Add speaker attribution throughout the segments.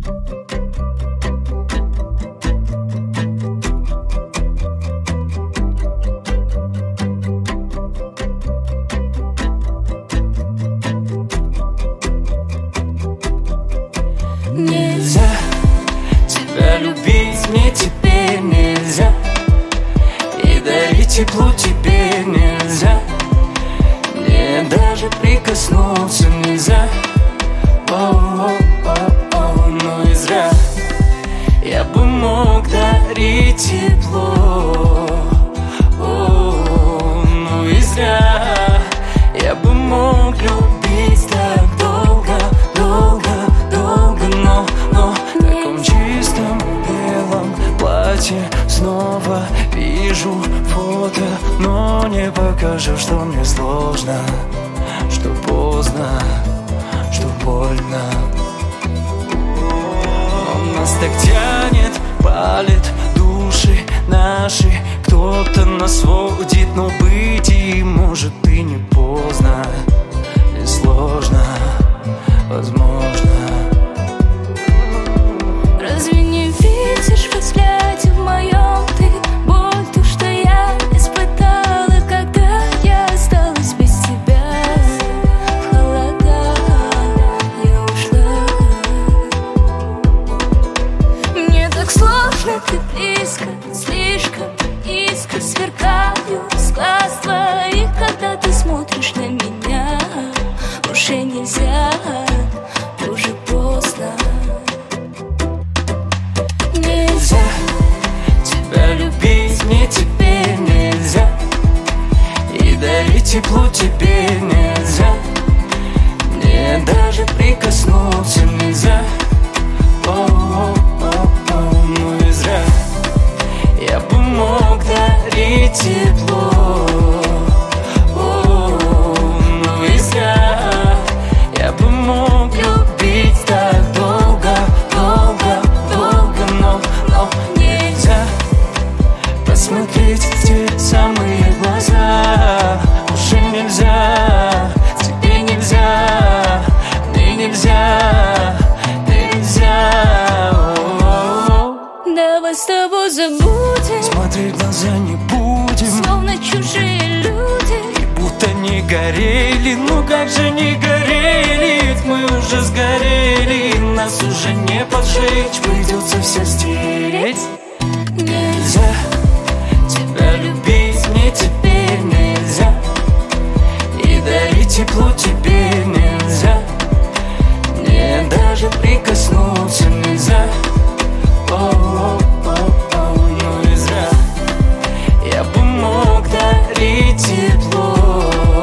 Speaker 1: Нельзя тебя любить, мне теперь нельзя, и дарить тепло тебе нельзя, мне даже прикоснуться нельзя. О-о-о-о, ну и зря. Я бы мог дарить тепло, о, ну и зря. Я бы мог любить так долго, долго, долго, но в таком чистом белом платье снова вижу фото, но не покажу, что мне сложно, что поздно, что больно. Но нас так тянет, палит души наши, кто-то нас водит, но быть и может и не поздно, и сложно, возможно.
Speaker 2: Разве не видишь во взгляде в моем ты боль, то, что я испытала, когда я осталась без тебя? В холода я ушла. Мне так сложно, ты близко, слишком искр сверкаю с глаз твоих, когда ты смотришь на меня. Уже нельзя, уже поздно.
Speaker 1: Нельзя тебя любить, мне теперь нельзя, и дарить тепло тебе нельзя, мне даже прикоснуться нельзя. О-о-о-о, ну и зря. Я бы мог дарить тепло, о, ну и зря. Я бы мог любить так долго, долго, долго, но нельзя посмотреть в те самые глаза. Уже нельзя, тебе нельзя, мне нельзя, нельзя. О-о-о.
Speaker 2: Давай с тобой забудем,
Speaker 1: Смотреть в глаза не будем,
Speaker 2: словно чужие люди.
Speaker 1: и будто не горели, ну как же не горели, ведь мы уже сгорели, нас уже не поджечь, придется все стереть. Нельзя тебя любить, мне теперь нельзя, и дарить тепло тебе нельзя, мне даже прикоснуться нельзя. О-о-о-о, ну и зря. Я бы мог дарить тепло,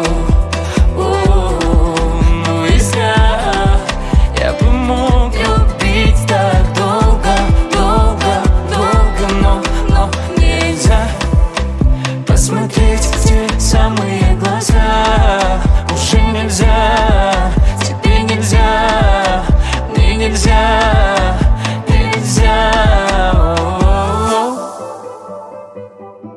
Speaker 1: о, ну и зря. Я бы мог любить так долго, долго, долго, но нельзя посмотреть в те самые глаза. Уже нельзя, тебе нельзя, мне нельзя, нельзя. О-о-о.